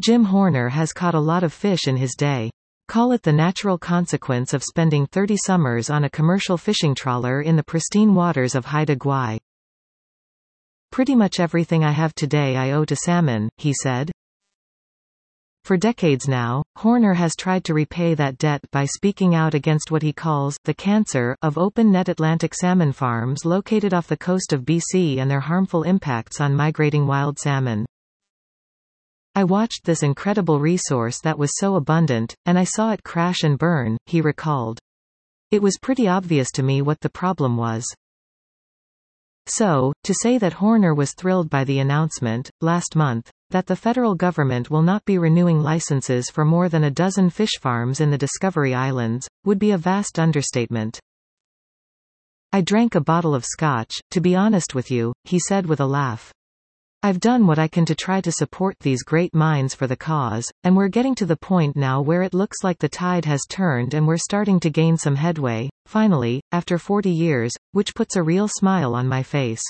Jim Horner has caught a lot of fish in his day. Call it the natural consequence of spending 30 summers on a commercial fishing trawler in the pristine waters of Haida Gwaii. Pretty much everything I have today I owe to salmon, he said. For decades now, Horner has tried to repay that debt by speaking out against what he calls the cancer of open-net Atlantic salmon farms located off the coast of BC and their harmful impacts on migrating wild salmon. I watched this incredible resource that was so abundant, and I saw it crash and burn, he recalled. It was pretty obvious to me what the problem was. So, to say that Horner was thrilled by the announcement, last month, that the federal government will not be renewing licenses for more than a dozen fish farms in the Discovery Islands, would be a vast understatement. I drank a bottle of scotch, to be honest with you, he said with a laugh. I've done what I can to try to support these great minds for the cause, and we're getting to the point now where it looks like the tide has turned and we're starting to gain some headway, finally, after 40 years, which puts a real smile on my face.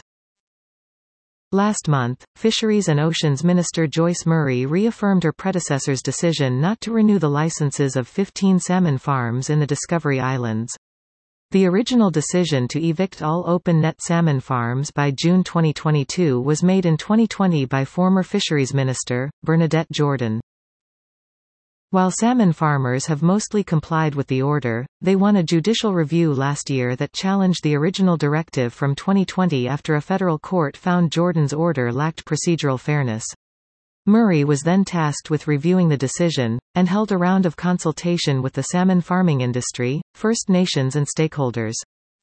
Last month, Fisheries and Oceans Minister Joyce Murray reaffirmed her predecessor's decision not to renew the licenses of 15 salmon farms in the Discovery Islands. The original decision to evict all open-net salmon farms by June 2022 was made in 2020 by former Fisheries Minister, Bernadette Jordan. While salmon farmers have mostly complied with the order, they won a judicial review last year that challenged the original directive from 2020 after a federal court found Jordan's order lacked procedural fairness. Murray was then tasked with reviewing the decision, and held a round of consultation with the salmon farming industry, First Nations and stakeholders.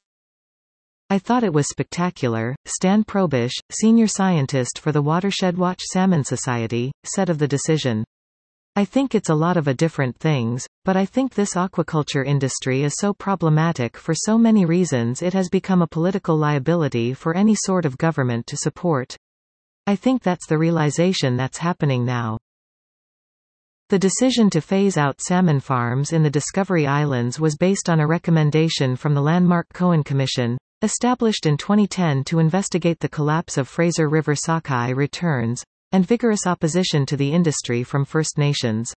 I thought it was spectacular, Stan Probish, senior scientist for the Watershed Watch Salmon Society, said of the decision. I think it's a lot of different things, but I think this aquaculture industry is so problematic for so many reasons it has become a political liability for any sort of government to support. I think that's the realization that's happening now. The decision to phase out salmon farms in the Discovery Islands was based on a recommendation from the Landmark Cohen Commission, established in 2010 to investigate the collapse of Fraser River sockeye returns, and vigorous opposition to the industry from First Nations.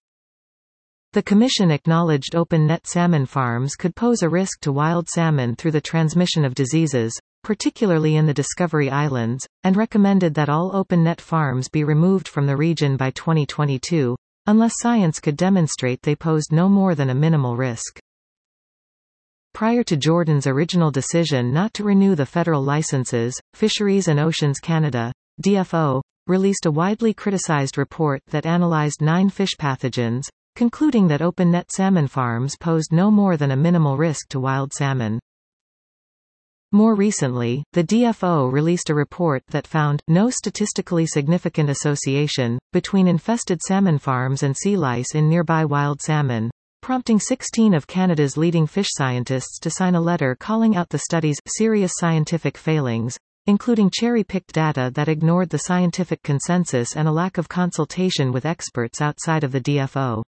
The Commission acknowledged open-net salmon farms could pose a risk to wild salmon through the transmission of diseases, particularly in the Discovery Islands, and recommended that all open-net farms be removed from the region by 2022, unless science could demonstrate they posed no more than a minimal risk. Prior to Jordan's original decision not to renew the federal licenses, Fisheries and Oceans Canada, DFO, released a widely criticized report that analyzed 9 fish pathogens, concluding that open-net salmon farms posed no more than a minimal risk to wild salmon. More recently, the DFO released a report that found no statistically significant association between infested salmon farms and sea lice in nearby wild salmon, prompting 16 of Canada's leading fish scientists to sign a letter calling out the study's serious scientific failings, including cherry-picked data that ignored the scientific consensus and a lack of consultation with experts outside of the DFO.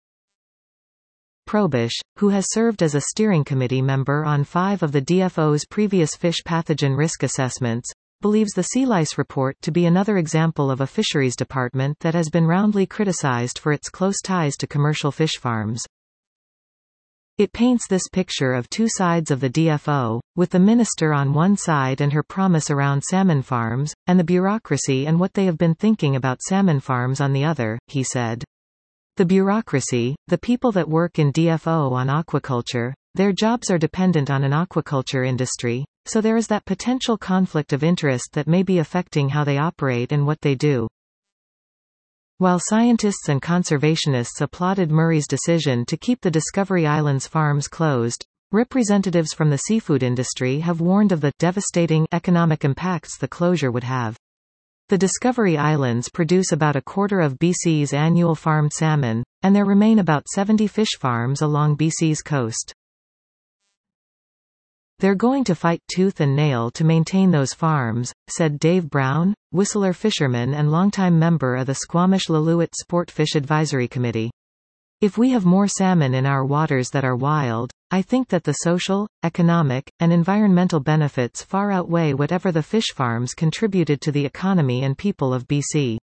Probish, who has served as a steering committee member on 5 of the DFO's previous fish pathogen risk assessments, believes the sea lice report to be another example of a fisheries department that has been roundly criticized for its close ties to commercial fish farms. It paints this picture of 2 sides of the DFO, with the minister on one side and her promise around salmon farms, and the bureaucracy and what they have been thinking about salmon farms on the other, he said. The bureaucracy, the people that work in DFO on aquaculture, their jobs are dependent on an aquaculture industry, so there is that potential conflict of interest that may be affecting how they operate and what they do. While scientists and conservationists applauded Murray's decision to keep the Discovery Islands farms closed, representatives from the seafood industry have warned of the devastating economic impacts the closure would have. The Discovery Islands produce about a quarter of BC's annual farmed salmon, and there remain about 70 fish farms along BC's coast. They're going to fight tooth and nail to maintain those farms, said Dave Brown, Whistler fisherman and longtime member of the Squamish-Lillooet Sportfish Advisory Committee. If we have more salmon in our waters that are wild, I think that the social, economic, and environmental benefits far outweigh whatever the fish farms contributed to the economy and people of BC.